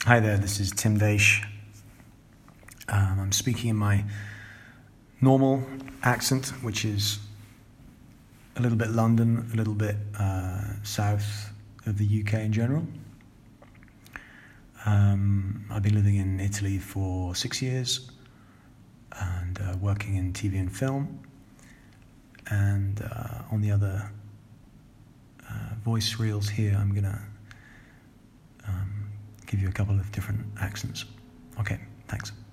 Hi there, this is Tim Daish. I'm speaking in my normal accent, which is a little bit London, a little bit south of the UK in general. I've been living in Italy for 6 years and working in TV and film. And on the other voice reels here, I'm going to give you a couple of different accents. Okay, thanks.